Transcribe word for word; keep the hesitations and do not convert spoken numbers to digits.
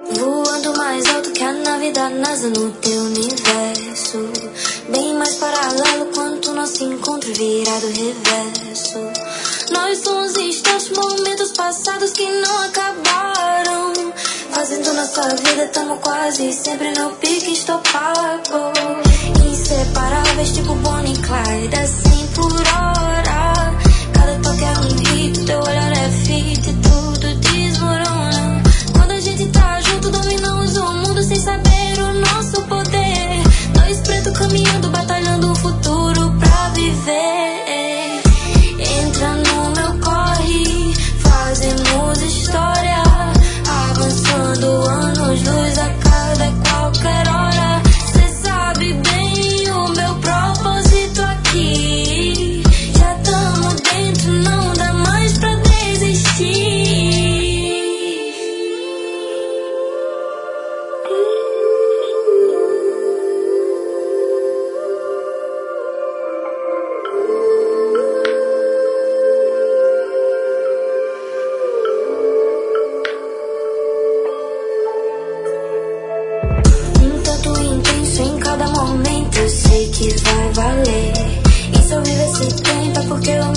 Voando mais alto que a nave da NASA no teu universo, bem mais paralelo quanto nosso encontro virado reverso. Nós somos instantes, momentos passados que não acabaram, fazendo nossa vida, tamo quase sempre no pique estopado. Inseparáveis tipo Bonnie e Clyde, a cem por hora. Cada toque é um hit, teu olhar é fita e tudo desmorona. Quando a gente tá junto, dominamos o mundo sem saber o nosso poder. Nós pretos caminhando, batalhando o futuro pra viver. Entra no meu corre, fazemos história, avançando anos-luz a cada qualquer hora. Cê sabe bem o meu propósito aqui. Já tamo dentro, não dá mais pra desistir. Um tanto intenso em cada momento, eu sei que vai valer. E se eu viver esse tempo é porque eu